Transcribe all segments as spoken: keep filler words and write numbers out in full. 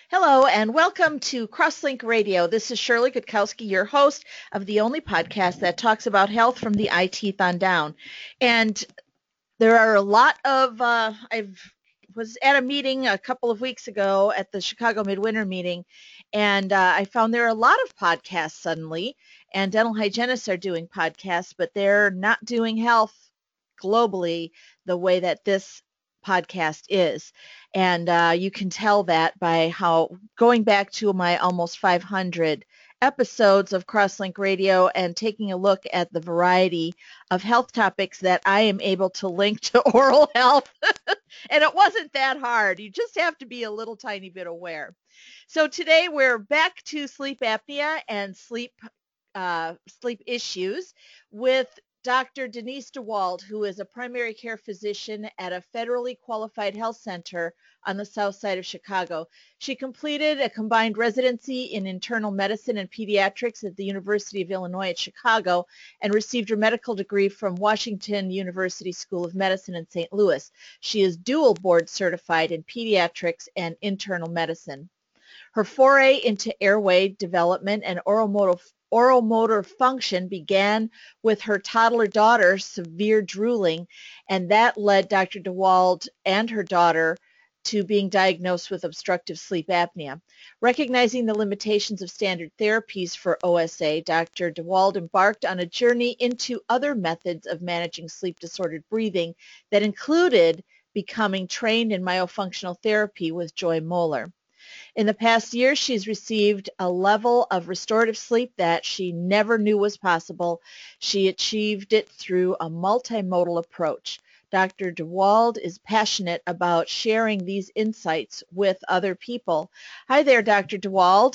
Hello and welcome to Crosslink Radio. This is Shirley Gutkowski, your host of the only podcast that talks about health from the eye teeth on down. And there are a lot of, uh, I was at a meeting a couple of weeks ago at the Chicago Midwinter meeting, and uh, I found there are a lot of podcasts suddenly, and dental hygienists are doing podcasts, but they're not doing health globally the way that this podcast is. And uh, you can tell that by how going back to my almost five hundred episodes of Crosslink Radio and taking a look at the variety of health topics that I am able to link to oral health. And it wasn't that hard. You just have to be a little tiny bit aware. So today we're back to sleep apnea and sleep uh, sleep issues with Doctor Denise DeWald, who is a primary care physician at a federally qualified health center on the south side of Chicago. She completed a combined residency in internal medicine and pediatrics at the University of Illinois at Chicago and received her medical degree from Washington University School of Medicine in Saint Louis. She is dual board certified in pediatrics and internal medicine. Her foray into airway development and oral motor Oral motor function began with her toddler daughter's severe drooling, and that led Doctor DeWald and her daughter to being diagnosed with obstructive sleep apnea. Recognizing the limitations of standard therapies for O S A, Doctor DeWald embarked on a journey into other methods of managing sleep-disordered breathing that included becoming trained in myofunctional therapy with Joy Moeller. In the past year, she's received a level of restorative sleep that she never knew was possible. She achieved it through a multimodal approach. Doctor DeWald is passionate about sharing these insights with other people. Hi there, Doctor DeWald.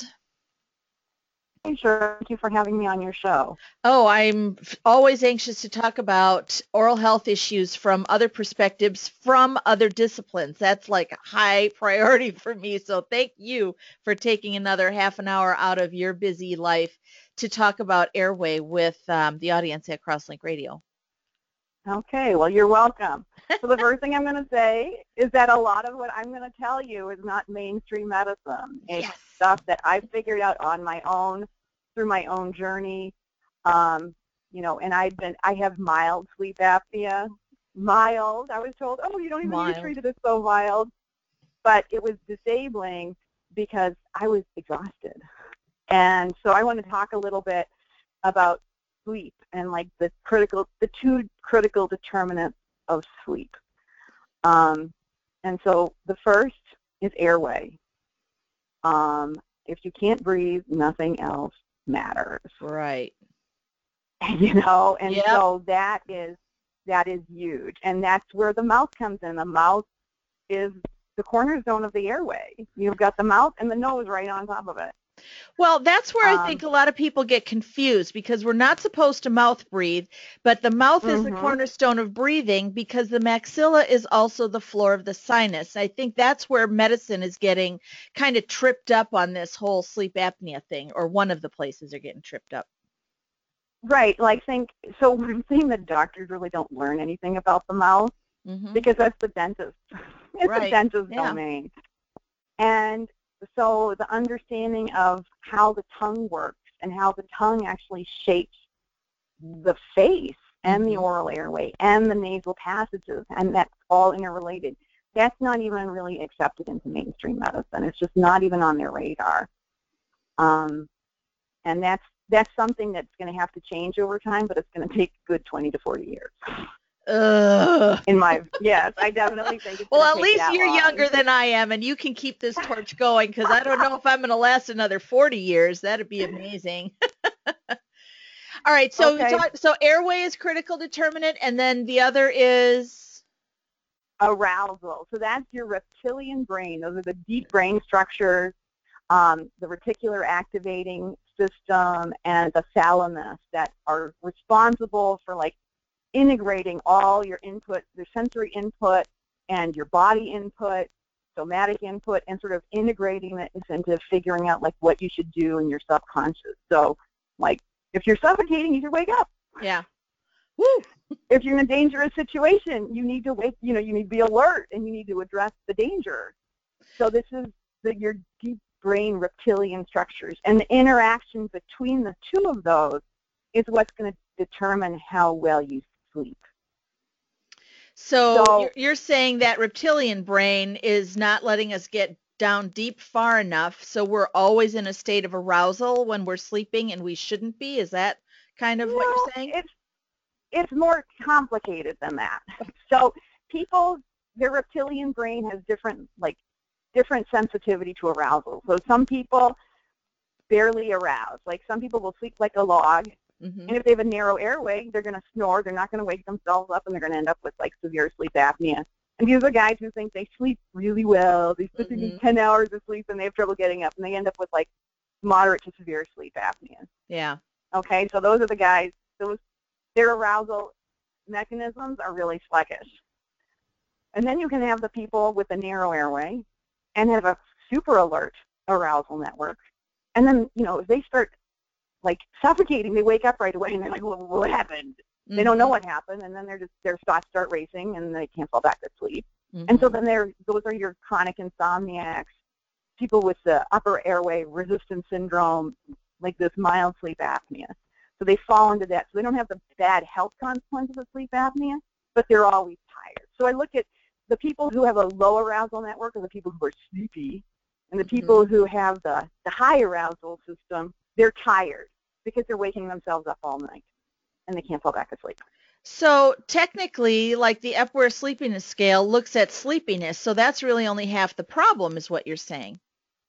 Hey, sure. Thank you for having me on your show. Oh, I'm always anxious to talk about oral health issues from other perspectives, from other disciplines. That's like a high priority for me. So thank you for taking another half an hour out of your busy life to talk about airway with um, the audience at Crosslink Radio. Okay, well, you're welcome. So the first thing I'm going to say is that a lot of what I'm going to tell you is not mainstream medicine. It's yes. stuff that I figured out on my own, through my own journey. Um, you know, and I've been, I have mild sleep apnea. Mild. I was told, oh, you don't even Mild. need to treat it as so mild. But it was disabling because I was exhausted. And so I want to talk a little bit about sleep and like the critical, the two critical determinants of sleep. Um, and so the first is airway. Um, if you can't breathe, nothing else matters. Right. You know, and yep. so that is that is huge. And that's where the mouth comes in. The mouth is the cornerstone of the airway. You've got the mouth and the nose right on top of it. Well, that's where um, I think a lot of people get confused because we're not supposed to mouth breathe, but the mouth mm-hmm. is the cornerstone of breathing because the maxilla is also the floor of the sinus. I think that's where medicine is getting kind of tripped up on this whole sleep apnea thing, or one of the places are getting tripped up. Right. Like think so I'm saying that doctors really don't learn anything about the mouth mm-hmm. because that's the dentist. It's right. the dentist's yeah. domain. And so the understanding of how the tongue works and how the tongue actually shapes the face and mm-hmm. the oral airway and the nasal passages, and that's all interrelated. That's not even really accepted into mainstream medicine. It's just not even on their radar. Um, and that's that's something that's going to have to change over time, but it's going to take a good twenty to forty years. Ugh. In my yes, I definitely think it's well, gonna at take least that you're long. younger than I am, and you can keep this torch going because I don't know if I'm going to last another forty years. That'd be amazing. All right, so okay. we talk, so airway is critical determinant, and then the other is arousal. So that's your reptilian brain. Those are the deep brain structures, um, the reticular activating system, and the thalamus that are responsible for like integrating all your input, your sensory input and your body input, somatic input, and sort of integrating it into figuring out like what you should do in your subconscious. So like if you're suffocating, you should wake up. Yeah. Woo. If you're in a dangerous situation, you need to wake, you know, you need to be alert and you need to address the danger. So this is the, your deep brain reptilian structures. And the interaction between the two of those is what's going to determine how well you sleep. So, So you're, you're saying that reptilian brain is not letting us get down deep far enough, so we're always in a state of arousal when we're sleeping and we shouldn't be? Is that kind of what no, you're saying? it's it's more complicated than that. So people, their reptilian brain has different like different sensitivity to arousal. So some people barely arouse. Like some people will sleep like a log. Mm-hmm. And if they have a narrow airway, they're going to snore. They're not going to wake themselves up, and they're going to end up with like severe sleep apnea. And these are guys who think they sleep really well. They sleep Mm-hmm. ten hours of sleep, and they have trouble getting up, and they end up with like moderate to severe sleep apnea. Yeah. Okay, so those are the guys. Those their arousal mechanisms are really sluggish. And then you can have the people with a narrow airway and have a super alert arousal network. And then, you know, if they start like suffocating, they wake up right away and they're like, well, what happened? Mm-hmm. They don't know what happened, and then they're just their thoughts start racing and they can't fall back to sleep. Mm-hmm. And so then they're those are your chronic insomniacs, people with the upper airway resistance syndrome, like this mild sleep apnea. So they fall into that. So they don't have the bad health consequences of sleep apnea, but they're always tired. So I look at the people who have a low arousal network are the people who are sleepy, and the people mm-hmm. who have the, the high arousal system, they're tired because they're waking themselves up all night and they can't fall back asleep. So technically, like the Epworth Sleepiness Scale looks at sleepiness, so that's really only half the problem is what you're saying.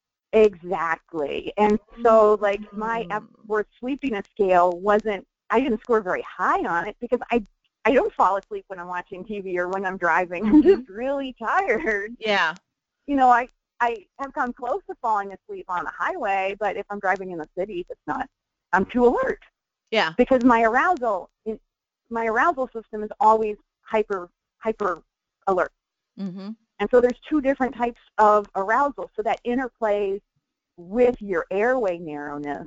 Exactly. And so like my Epworth Sleepiness Scale wasn't, I didn't score very high on it because I I don't fall asleep when I'm watching T V or when I'm driving. I'm just really tired. Yeah. You know, I, I have come close to falling asleep on the highway, but if I'm driving in the city, it's not, I'm too alert. Yeah. Because my arousal, my arousal system is always hyper, hyper alert. Mm-hmm. And so there's two different types of arousal. So that interplays with your airway narrowness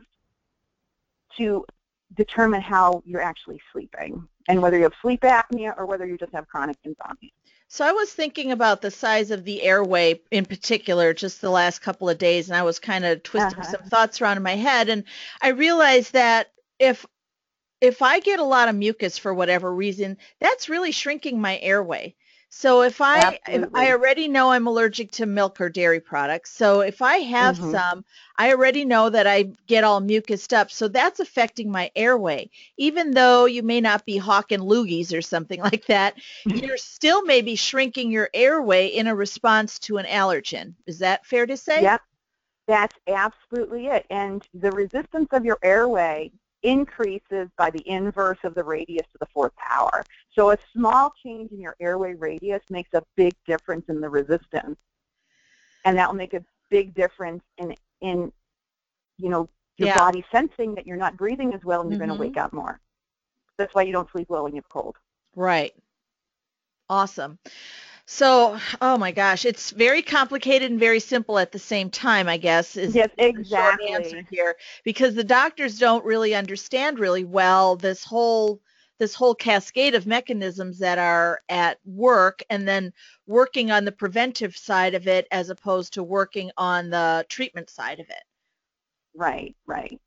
to determine how you're actually sleeping and whether you have sleep apnea or whether you just have chronic insomnia. So I was thinking about the size of the airway in particular just the last couple of days, and I was kind of twisting uh-huh. some thoughts around in my head, and I realized that if if I get a lot of mucus for whatever reason, that's really shrinking my airway. So if I if I already know I'm allergic to milk or dairy products, so if I have mm-hmm. some, I already know that I get all mucused up. So that's affecting my airway. Even though you may not be hawking loogies or something like that, you're still maybe shrinking your airway in a response to an allergen. Is that fair to say? Yep, that's absolutely it. And the resistance of your airway increases by the inverse of the radius to the fourth power. So a small change in your airway radius makes a big difference in the resistance. And that will make a big difference in, in you know, your yeah. body sensing that you're not breathing as well and you're mm-hmm. going to wake up more. That's why you don't sleep well when you're cold. Right. Awesome. So, oh my gosh, it's very complicated and very simple at the same time, I guess, is yes, the exactly. short answer here, because the doctors don't really understand really well this whole this whole cascade of mechanisms that are at work and then working on the preventive side of it as opposed to working on the treatment side of it. Right, right.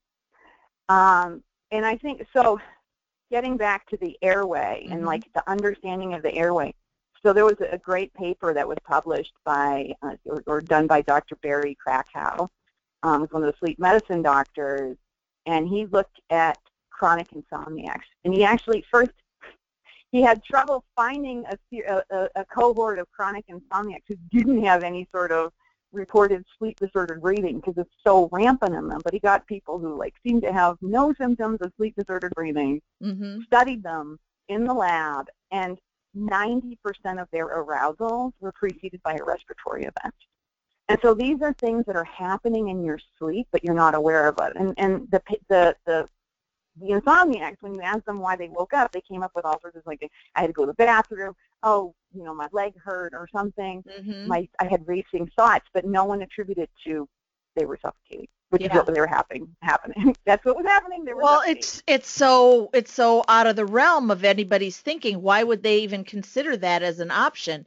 Um, and I think, so getting back to the airway mm-hmm. and like the understanding of the airway, so there was a great paper that was published by, uh, or, or done by Doctor Barry Krakow, um, who's one of the sleep medicine doctors, and he looked at chronic insomniacs. And he actually first, he had trouble finding a, a, a cohort of chronic insomniacs who didn't have any sort of reported sleep disordered breathing because it's so rampant in them. But he got people who like seemed to have no symptoms of sleep disordered breathing, mm-hmm. studied them in the lab, and ninety percent of their arousals were preceded by a respiratory event. And so these are things that are happening in your sleep, but you're not aware of it. And, and the, the, the, the insomniacs, when you asked them why they woke up, they came up with all sorts of, like, I had to go to the bathroom, oh, you know, my leg hurt or something. Mm-hmm. My, I had racing thoughts, but no one attributed to they were suffocating, which yeah. is what they were happening. happening. That's what was happening. They were well, it's it's so it's so out of the realm of anybody's thinking. Why would they even consider that as an option?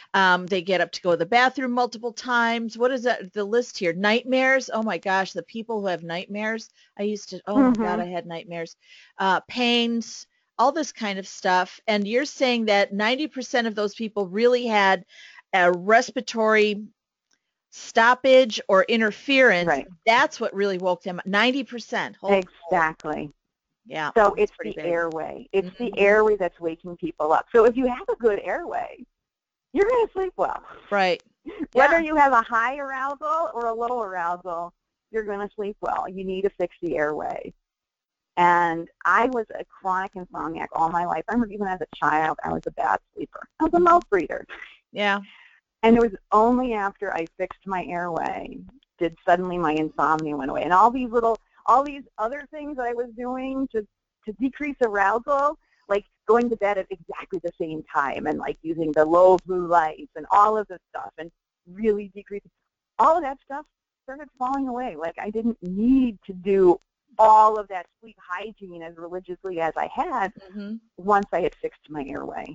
Um, they get up to go to the bathroom multiple times. What is that? The list here. Nightmares. Oh my gosh, the people who have nightmares. I used to, oh my God, Mm-hmm. I had nightmares. Uh, pains, all this kind of stuff. And you're saying that ninety percent of those people really had a respiratory stoppage or interference. Right. That's what really woke them up. ninety percent. Holy moly. Exactly. Yeah, So that's it's pretty the big. airway. It's the Mhm. airway that's waking people up. So if you have a good airway, you're going to sleep well. Right. Whether Yeah. you have a high arousal or a low arousal, you're going to sleep well. You need to fix the airway. And I was a chronic insomniac all my life. I remember even as a child, I was a bad sleeper. I was a mouth breather. Yeah. And it was only after I fixed my airway did suddenly my insomnia went away. And all these little, all these other things that I was doing to, to decrease arousal, like going to bed at exactly the same time and like using the low blue lights and all of this stuff and really decreasing, all of that stuff started falling away. Like I didn't need to do all of that sleep hygiene as religiously as I had Mm-hmm. once I had fixed my airway.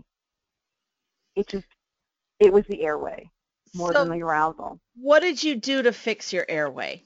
It just, it was the airway more So than the arousal. what did you do to fix your airway?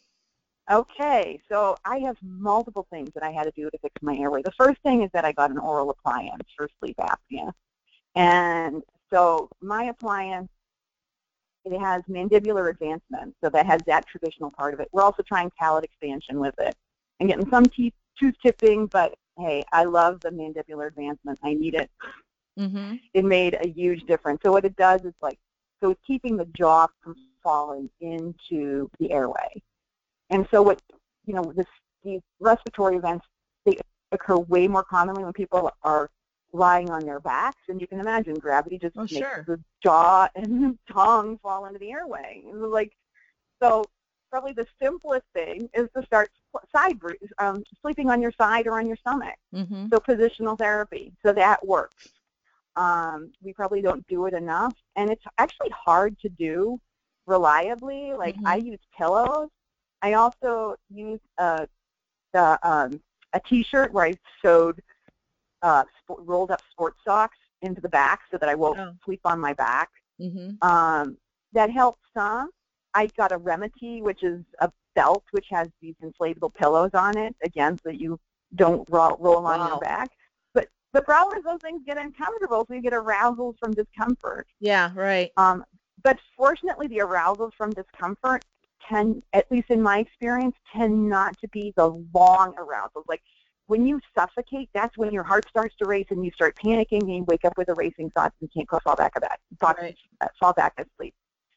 Okay, so I have multiple things that I had to do to fix my airway. The first thing is that I got an oral appliance for sleep apnea. And so my appliance, it has mandibular advancement, so that has that traditional part of it. We're also trying palate expansion with it and getting some teeth, tooth tipping, but hey, I love the mandibular advancement. I need it. Mm-hmm. It made a huge difference. So what it does is like, so it's keeping the jaw from falling into the airway. And so what, you know, this, these respiratory events, they occur way more commonly when people are lying on their backs. And you can imagine gravity just Oh, makes sure. the jaw and tongue fall into the airway. Like, so probably the simplest thing is to start side um, sleeping on your side or on your stomach. Mm-hmm. So positional therapy. So that works. Um, we probably don't do it enough. And it's actually hard to do reliably. Like Mm-hmm. I use pillows. I also use a, the, um, a T-shirt where I sewed uh, sp- rolled up sports socks into the back so that I won't Oh. sleep on my back. Mm-hmm. Um, that helps some. I got a Remedy, which is a belt which has these inflatable pillows on it, again, so that you don't roll, roll on Wow. your back. But the problem is those things get uncomfortable, so you get arousals from discomfort. Yeah, right. Um, but fortunately, the arousals from discomfort tend, at least in my experience, tend not to be the long arousals. Like when you suffocate, that's when your heart starts to race and you start panicking and you wake up with a racing thoughts and can't go fall back to bed, thoughts, Right. uh, fall back asleep.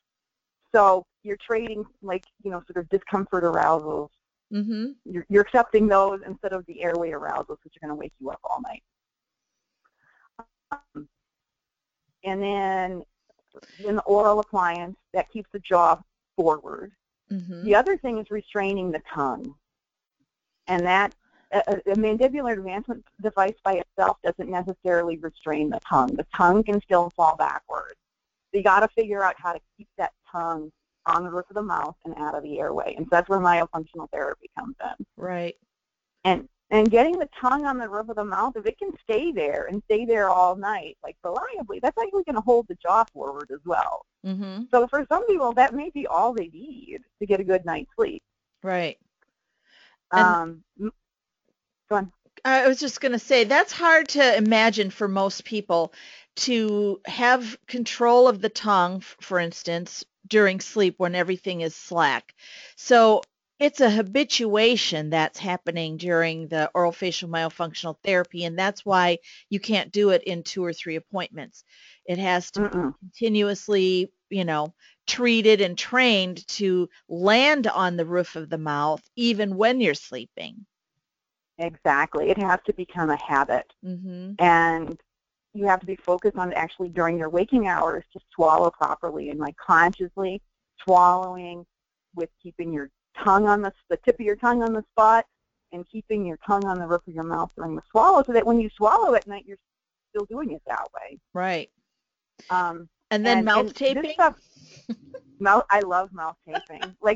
So you're trading like, you know, sort of discomfort arousals. Mm-hmm. You're, you're accepting those instead of the airway arousals, which are going to wake you up all night. Um, and then in the oral appliance, that keeps the jaw forward. Mm-hmm. The other thing is restraining the tongue. And that, a, a mandibular advancement device by itself doesn't necessarily restrain the tongue. The tongue can still fall backwards. So you got to figure out how to keep that tongue on the roof of the mouth and out of the airway. And so that's where myofunctional therapy comes in. Right. And and getting the tongue on the roof of the mouth, if it can stay there and stay there all night, like reliably, that's actually going to hold the jaw forward as well. Mm-hmm. So for some people, that may be all they need to get a good night's sleep. Right. And Um, go on. I was just going to say, that's hard to imagine for most people to have control of the tongue, f- for instance, during sleep when everything is slack. So it's a habituation that's happening during the orofacial myofunctional therapy, and that's why you can't do it in two or three appointments. It has to be Mm-mm. continuously, you know, treated and trained to land on the roof of the mouth even when you're sleeping. Exactly. It has to become a habit. Mm-hmm. And you have to be focused on actually during your waking hours to swallow properly and like consciously swallowing with keeping your tongue on the, the tip of your tongue on the spot and keeping your tongue on the roof of your mouth during the swallow so that when you swallow at night, you're still doing it that way. Right. Um, And then and, mouth and taping? This stuff, mouth, I love mouth taping. Like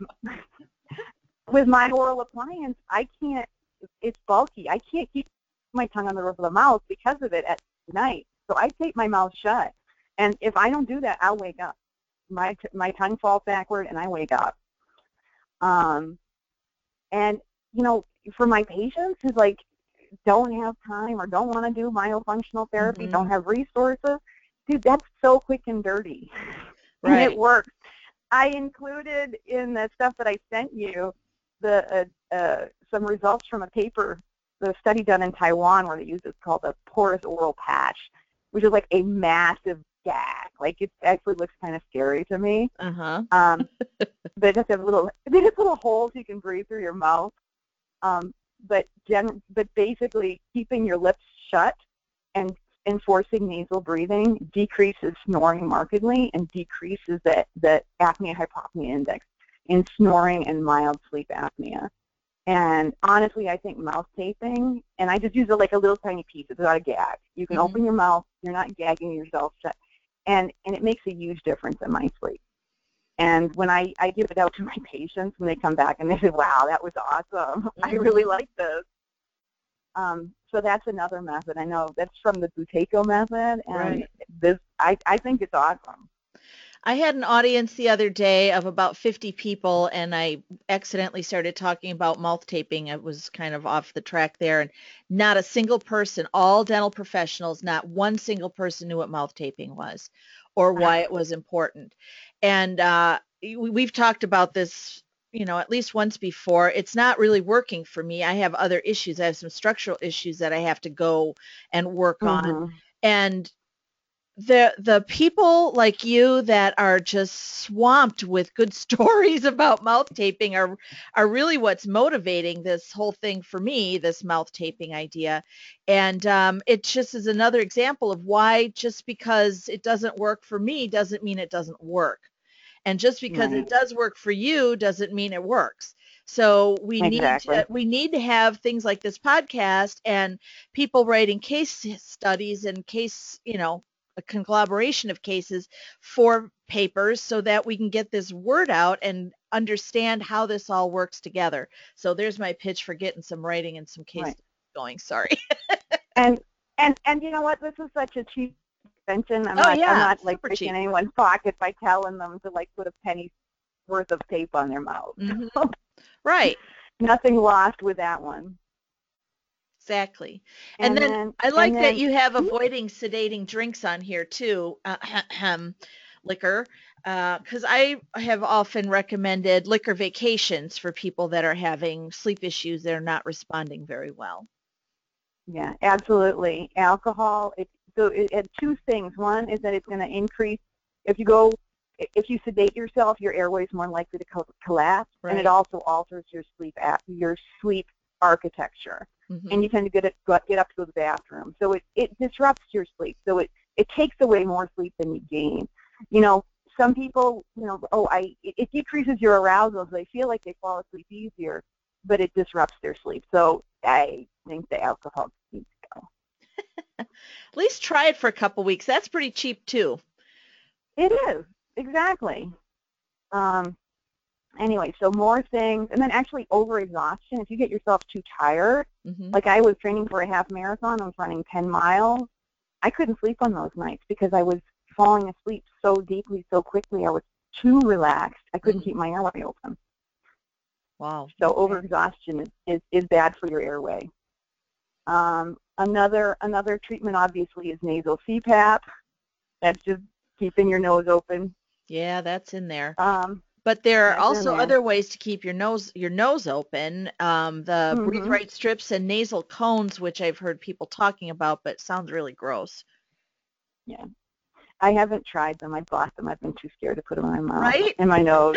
with my oral appliance, I can't, it's bulky. I can't keep my tongue on the roof of the mouth because of it at night. So I tape my mouth shut. And if I don't do that, I'll wake up. My my tongue falls backward, and I wake up. Um, and you know, for my patients who like don't have time or don't want to do myofunctional therapy, Mm-hmm. don't have resources, dude, that's so quick and dirty, Right. and it works. I included in the stuff that I sent you the uh, uh, some results from a paper, the study done in Taiwan where they use it's called a porous oral patch, which is like a massive gag. Like it actually looks kind of scary to me. Uh-huh. Um, they just have little, they just little holes you can breathe through your mouth. Um, but gen, but basically keeping your lips shut and enforcing nasal breathing decreases snoring markedly and decreases the, the apnea-hypopnea index in snoring and mild sleep apnea. And honestly, I think mouth taping, and I just use it like a little tiny piece. It's not a gag. You can Mm-hmm. open your mouth. You're not gagging yourself shut. And, and it makes a huge difference in my sleep. And when I, I give it out to my patients, when they come back and they say, wow, that was awesome. Mm-hmm. I really like this. Um, so that's another method. I know that's from the Buteyko method. And right. this, I, I think it's awesome. I had an audience the other day of about fifty people, and I accidentally started talking about mouth taping. It was kind of off the track there, and not a single person, all dental professionals, not one single person knew what mouth taping was or why it was important. And uh, we've talked about this, you know, at least once before. It's not really working for me. I have other issues. I have some structural issues that I have to go and work mm-hmm. on. And the the people like you that are just swamped with good stories about mouth taping are are really what's motivating this whole thing for me, this mouth taping idea. And um, it just is another example of why just because it doesn't work for me doesn't mean it doesn't work. And just because right. it does work for you doesn't mean it works. So we exactly. need to, we need to have things like this podcast and people writing case studies and case, you know, a conglomeration of cases for papers so that we can get this word out and understand how this all works together. So there's my pitch for getting some writing and some case right. going. Sorry. and and and you know what? This is such a cheap invention. I'm oh, not yeah. I'm not like Super picking cheap. anyone's pocket by telling them to like put a penny's worth of tape on their mouth. Mm-hmm. Right. Nothing lost with that one. Exactly. And, and then, then I like then, that you have avoiding sedating drinks on here too, uh, liquor, because uh, I have often recommended liquor vacations for people that are having sleep issues that are not responding very well. Yeah, absolutely. Alcohol, it, so it, it two things. One is that it's going to increase, if you go, if you sedate yourself, your airway is more likely to co- collapse, right. and it also alters your sleep, your sleep architecture. Mm-hmm. And you tend to get it, get up to go to the bathroom. So it, it disrupts your sleep. So it, it takes away more sleep than you gain. You know, some people, you know, oh, I it, it decreases your arousal, so they feel like they fall asleep easier, but it disrupts their sleep. So I think the alcohol needs to go. At least try it for a couple weeks. That's pretty cheap too. It is, exactly. Um, Anyway, so more things, and then actually overexhaustion. If you get yourself too tired, mm-hmm. like I was training for a half marathon, I was running ten miles. I couldn't sleep on those nights because I was falling asleep so deeply, so quickly. I was too relaxed. I couldn't mm-hmm. keep my airway open. Wow. So okay. overexhaustion is, is, is bad for your airway. Um, another another treatment, obviously, is nasal C PAP. That's just keeping your nose open. Yeah, that's in there. Um, But there are also other ways to keep your nose your nose open. Um, the mm-hmm. Breathe Right strips and nasal cones, which I've heard people talking about, but sounds really gross. Yeah, I haven't tried them. I bought them. I've been too scared to put them in my mouth, right? in my nose.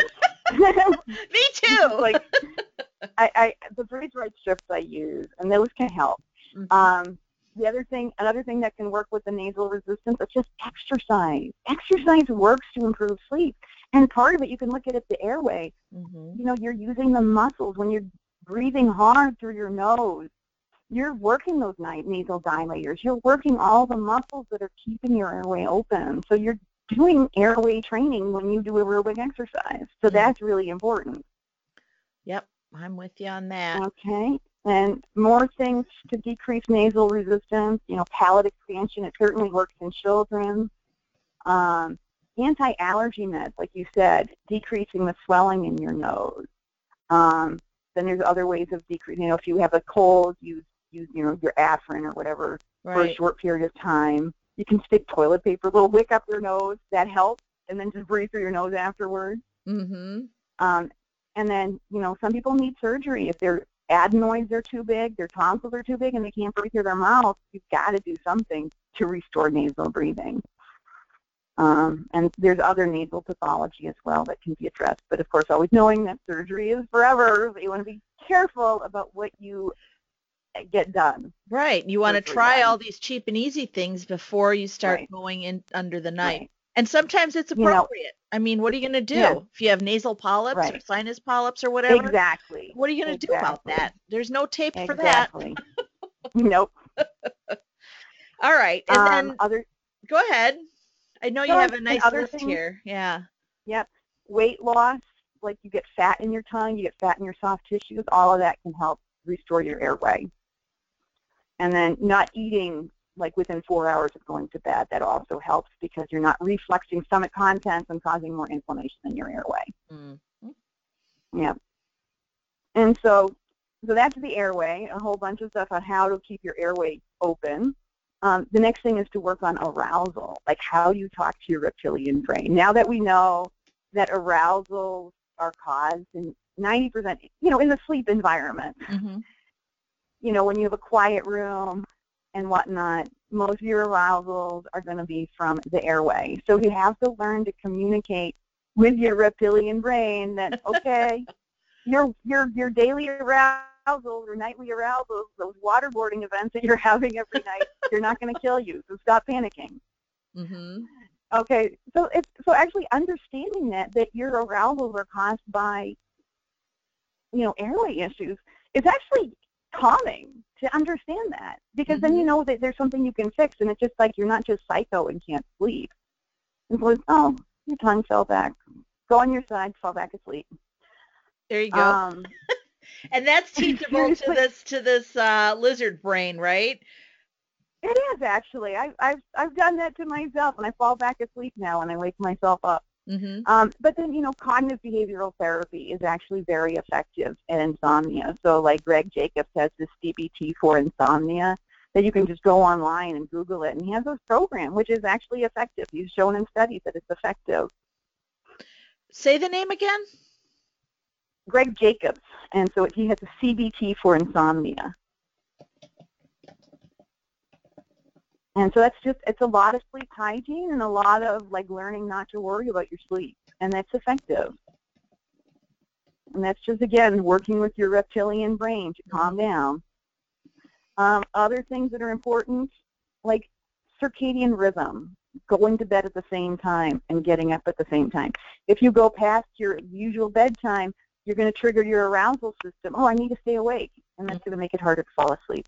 Me too. Like I, I, the Breathe Right strips I use, and those can help. Mm-hmm. Um, the other thing, another thing that can work with the nasal resistance is just exercise. Exercise works to improve sleep. And part of it, you can look at it, the airway. Mm-hmm. You know, you're using the muscles. When you're breathing hard through your nose, you're working those nasal dilators. You're working all the muscles that are keeping your airway open. So you're doing airway training when you do aerobic exercise. So mm-hmm. that's really important. Yep, I'm with you on that. Okay. And more things to decrease nasal resistance. You know, palate expansion. It certainly works in children. Um, anti-allergy meds, like you said, decreasing the swelling in your nose. Um, then there's other ways of decreasing. You know, if you have a cold, use use you know your Afrin or whatever for a Right. short period of time. You can stick toilet paper a little wick up your nose. That helps, and then just breathe through your nose afterwards. Mm-hmm. Um, and then, you know, some people need surgery. If their adenoids are too big, their tonsils are too big, and they can't breathe through their mouth, you've got to do something to restore nasal breathing. Um, and there's other nasal pathology as well that can be addressed. But, of course, always knowing that surgery is forever, so you want to be careful about what you get done. Right. You want to Surgery try wise. all these cheap and easy things before you start Right. going in under the knife. Right. And sometimes it's You know, appropriate. I mean, what are you going to do? Yeah. If you have nasal polyps or Right. sinus polyps or whatever, Exactly. what are you going to do about Exactly. that? There's no tape for that. Exactly. Nope. All right. And Um, then other, go ahead. I know you Go have ahead. a And nice other list things, here. Yeah. yep. Weight loss, like you get fat in your tongue, you get fat in your soft tissues, all of that can help restore your airway. And then not eating like within four hours of going to bed, that also helps because you're not refluxing stomach contents and causing more inflammation in your airway. Mm-hmm. Yep. And so, so that's the airway, a whole bunch of stuff on how to keep your airway open. Um, the next thing is to work on arousal, like how you talk to your reptilian brain. Now that we know that arousals are caused in ninety percent, you know, in the sleep environment, Mm-hmm. you know, when you have a quiet room and whatnot, most of your arousals are going to be from the airway. So you have to learn to communicate with your reptilian brain that, okay, your your your daily arousals or nightly arousals, those waterboarding events that you're having every night, they're not going to kill you, so stop panicking. Mm-hmm. Okay, so it's so actually understanding that that your arousals are caused by, you know, airway issues is actually calming to understand that, because then you Mm-hmm. know that there's something you can fix, and it's just like you're not just psycho and can't sleep. It's like, oh, your tongue fell back. Go on your side, fall back asleep. There you go. Um, And that's teachable to seriously, this to this uh, lizard brain, right? it is actually. I, I've I've done that to myself, and I fall back asleep now, and I wake myself up. Mm-hmm. Um, but then, you know, cognitive behavioral therapy is actually very effective in insomnia. So, like Greg Jacobs has this C B T for insomnia that you can just go online and Google it, and he has this program which is actually effective. He's shown in studies that it's effective. Say the name again. Greg Jacobs, and so he has a C B T for insomnia. And so that's just, it's a lot of sleep hygiene and a lot of like learning not to worry about your sleep. And that's effective. And that's just, again, working with your reptilian brain to calm down. Um, other things that are important, like circadian rhythm, going to bed at the same time and getting up at the same time. If you go past your usual bedtime, you're going to trigger your arousal system. Oh, I need to stay awake. And that's going to make it harder to fall asleep.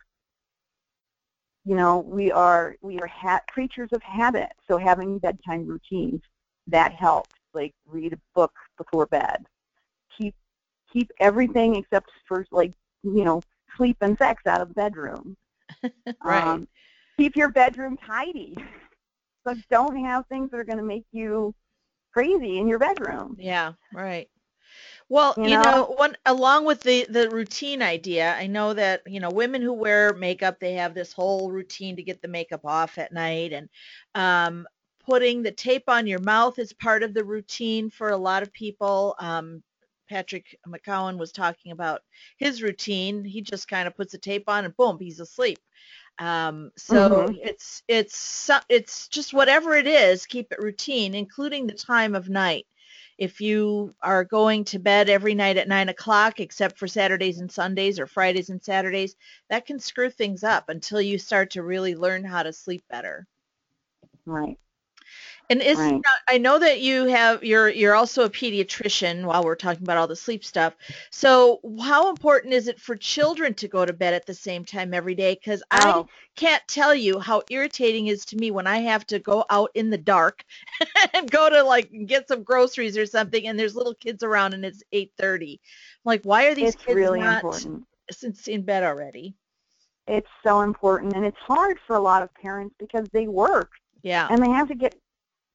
You know, we are we are ha- creatures of habit, so having bedtime routines, that helps. Like read a book before bed. Keep keep everything except for like you know sleep and sex out of the bedroom. Right. Um, keep your bedroom tidy. So don't have things that are going to make you crazy in your bedroom. Yeah. Right. Well, You you know, know, one along with the the routine idea, I know that, you know, women who wear makeup, they have this whole routine to get the makeup off at night, and um, putting the tape on your mouth is part of the routine for a lot of people. Um, Patrick McCowan was talking about his routine. He just kind of puts the tape on and boom, he's asleep. Um, so mm-hmm. it's it's so- it's just whatever it is, keep it routine, including the time of night. If you are going to bed every night at nine o'clock, except for Saturdays and Sundays or Fridays and Saturdays, that can screw things up until you start to really learn how to sleep better. Right, And is right. I know that you have you're you're also a pediatrician while we're talking about all the sleep stuff. So how important is it for children to go to bed at the same time every day? Because I Oh, can't tell you how irritating it is to me when I have to go out in the dark and go to like get some groceries or something, and there's little kids around and it's eight thirty. I'm like, why are these it's kids really not important. since in bed already? It's so important, and it's hard for a lot of parents because they work Yeah. and they have to get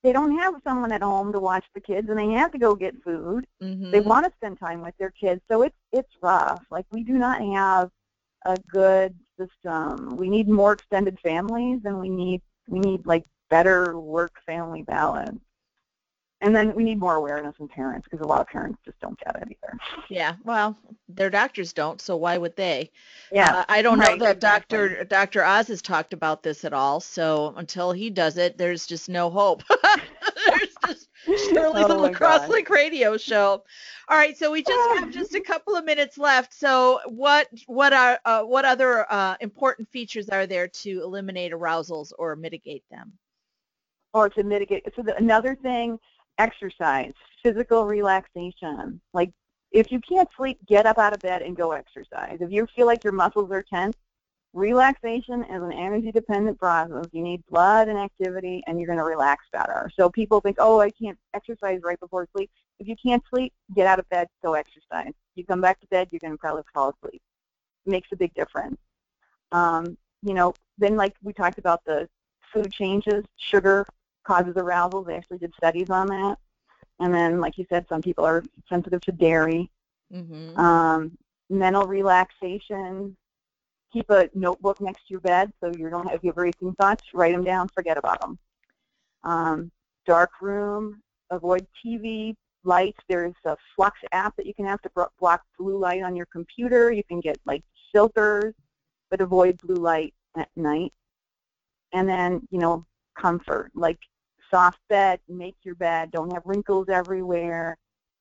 they don't have someone at home to watch the kids, and they have to go get food. Mm-hmm. They want to spend time with their kids, so it's it's rough. Like, we do not have a good system. We need more extended families, and we need we need like better work-family balance. And then we need more awareness in parents, because a lot of parents just don't get it either. Yeah, well, their doctors don't, so why would they? Yeah, Uh, I don't right, know that exactly. Doctor Doctor Oz has talked about this at all, so until he does it, there's just no hope. There's just Shirley's Oh little my God. Crosslink radio show. All right, so we just have just a couple of minutes left. So what what are uh, what other uh, important features are there to eliminate arousals or mitigate them? Or to mitigate. So the, another thing, exercise, physical relaxation. Like, if you can't sleep, get up out of bed and go exercise. If you feel like your muscles are tense, relaxation is an energy-dependent process. You need blood and activity, and you're going to relax better. So people think, oh, I can't exercise right before sleep. If you can't sleep, get out of bed, go exercise. You come back to bed, you're going to probably fall asleep. It makes a big difference. Um, you know, then like we talked about the food changes, sugar causes arousal. They actually did studies on that. And then, like you said, some people are sensitive to dairy. Mm-hmm. Um, mental relaxation. Keep a notebook next to your bed, so you don't have, if you have racing thoughts, write them down, forget about them. Um, dark room, avoid T V, lights. There's a Flux app that you can have to block blue light on your computer. You can get like filters, but avoid blue light at night. And then, you know, comfort, like soft bed, make your bed, don't have wrinkles everywhere.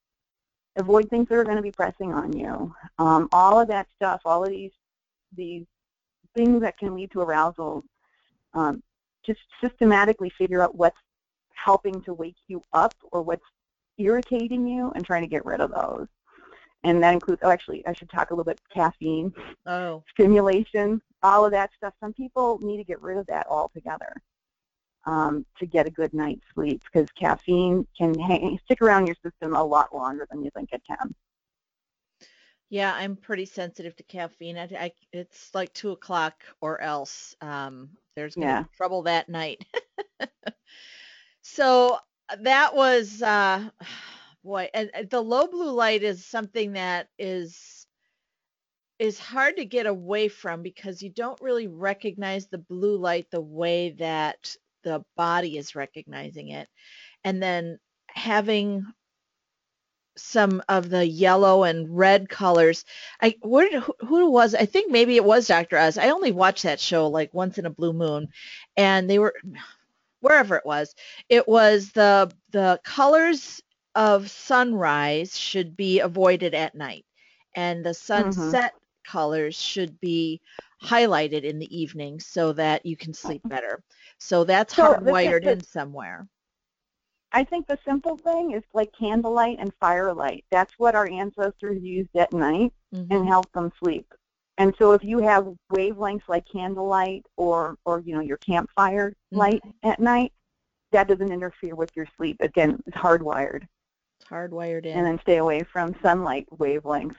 Avoid things that are going to be pressing on you. Um, all of that stuff, all of these these things that can lead to arousal, um, just systematically figure out what's helping to wake you up or what's irritating you and trying to get rid of those. And that includes, oh, actually, I should talk a little bit, caffeine, Oh. stimulation, all of that stuff. Some people need to get rid of that altogether um, to get a good night's sleep, because caffeine can hang, stick around your system a lot longer than you think it can. Yeah, I'm pretty sensitive to caffeine. I, I, it's like two o'clock or else. Um, there's going to Yeah. be trouble that night. So that was, uh, boy, and, and the low blue light is something that is is hard to get away from, because you don't really recognize the blue light the way that the body is recognizing it. And then having some of the yellow and red colors. I where did, who, who was I think maybe it was Doctor Oz. I only watched that show like once in a blue moon, and they were wherever it was. It was the the colors of sunrise should be avoided at night, and the sunset mm-hmm. colors should be highlighted in the evening so that you can sleep better. So that's so hardwired in somewhere. I think the simple thing is like candlelight and firelight. That's what our ancestors used at night mm-hmm. and helped them sleep. And so if you have wavelengths like candlelight or, or you know, your campfire mm-hmm. light at night, that doesn't interfere with your sleep. Again, it's hardwired. It's hardwired in. And then stay away from sunlight wavelengths.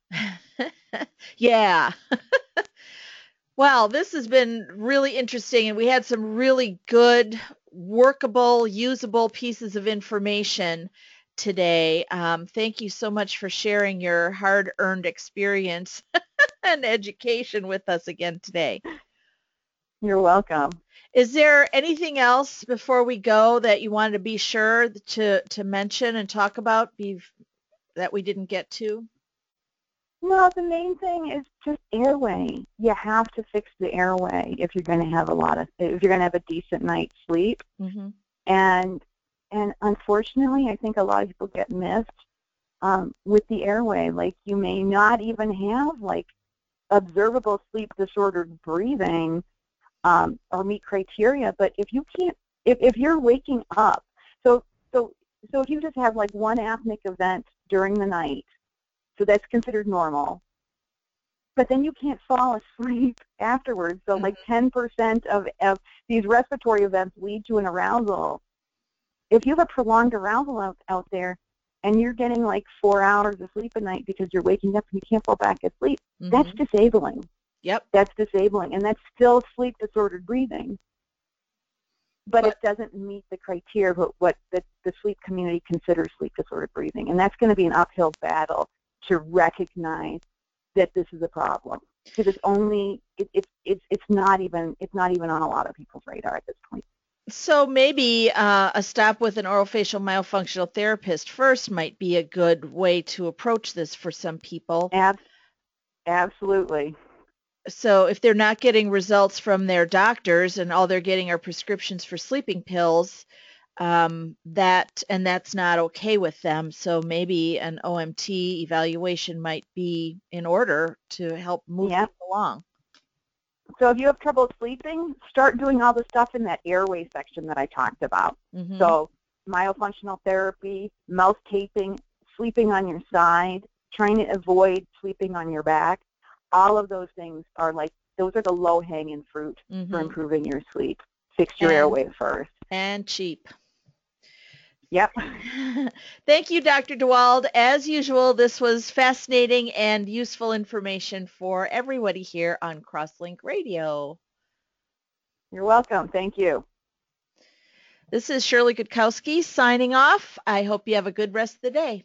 Yeah. Well, this has been really interesting, and we had some really good, workable, usable pieces of information today. Um, thank you so much for sharing your hard-earned experience and education with us again today. You're welcome. Is there anything else before we go that you wanted to be sure to, to mention and talk about be, that we didn't get to? No, the main thing is just airway. You have to fix the airway if you're going to have a lot of, if you're going to have a decent night's sleep. Mm-hmm. And and unfortunately, I think a lot of people get missed um, with the airway. Like, you may not even have like observable sleep disordered breathing um, or meet criteria, but if you can't, if if you're waking up, so so so if you just have like one apneic event during the night. So that's considered normal. But then you can't fall asleep afterwards. So like ten percent of, of these respiratory events lead to an arousal. If you have a prolonged arousal out, out there and you're getting like four hours of sleep a night because you're waking up and you can't fall back asleep, mm-hmm. that's disabling. Yep. That's disabling. And that's still sleep disordered breathing. but, but it doesn't meet the criteria of what the, the sleep community considers sleep disordered breathing. And that's going to be an uphill battle to recognize that this is a problem, because it's only it, it, it's it's not even it's not even on a lot of people's radar at this point. So maybe uh, a stop with an orofacial myofunctional therapist first might be a good way to approach this for some people. Ab- absolutely. So if they're not getting results from their doctors and all they're getting are prescriptions for sleeping pills, um, that and that's not okay with them. So maybe an O M T evaluation might be in order to help move yep. people along. So if you have trouble sleeping, start doing all the stuff in that airway section that I talked about. Mm-hmm. So myofunctional therapy, mouth taping, sleeping on your side, trying to avoid sleeping on your back. All of those things are like, those are the low-hanging fruit mm-hmm. for improving your sleep. Fix your and, airway first. And cheap. Yep. Thank you, Doctor DeWald. As usual, this was fascinating and useful information for everybody here on Crosslink Radio. You're welcome. Thank you. This is Shirley Gutkowski signing off. I hope you have a good rest of the day.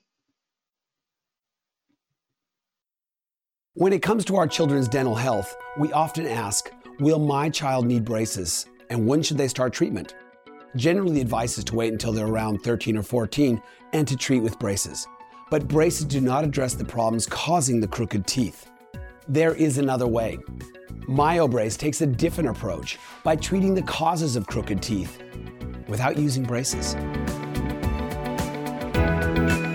When it comes to our children's dental health, we often ask, will my child need braces? And when should they start treatment? Generally, the advice is to wait until they're around thirteen or fourteen and to treat with braces. But braces do not address the problems causing the crooked teeth. There is another way. MyoBrace takes a different approach by treating the causes of crooked teeth without using braces.